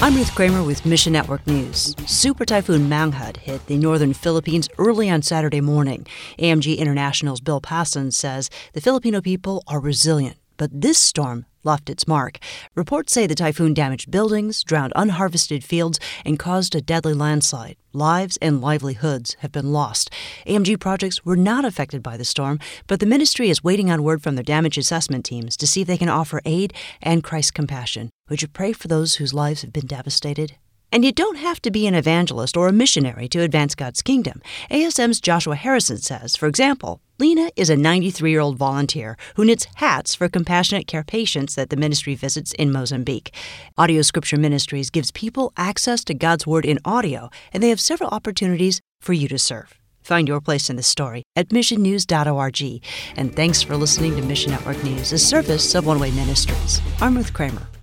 I'm Ruth Kramer with Mission Network News. Super Typhoon Mangkhut hit the northern Philippines early on Saturday morning. AMG International's Bill Passon says the Filipino people are resilient, but this storm left its mark. Reports say the typhoon damaged buildings, drowned unharvested fields, and caused a deadly landslide. Lives and livelihoods have been lost. AMG projects were not affected by the storm, but the ministry is waiting on word from their damage assessment teams to see if they can offer aid and Christ's compassion. Would you pray for those whose lives have been devastated? And you don't have to be an evangelist or a missionary to advance God's kingdom. ASM's Joshua Harrison says, for example, Lena is a 93-year-old volunteer who knits hats for compassionate care patients that the ministry visits in Mozambique. Audio Scripture Ministries gives people access to God's Word in audio, and they have several opportunities for you to serve. Find your place in the story at missionnews.org. And thanks for listening to Mission Network News, a service of One Way Ministries. I'm Ruth Kramer.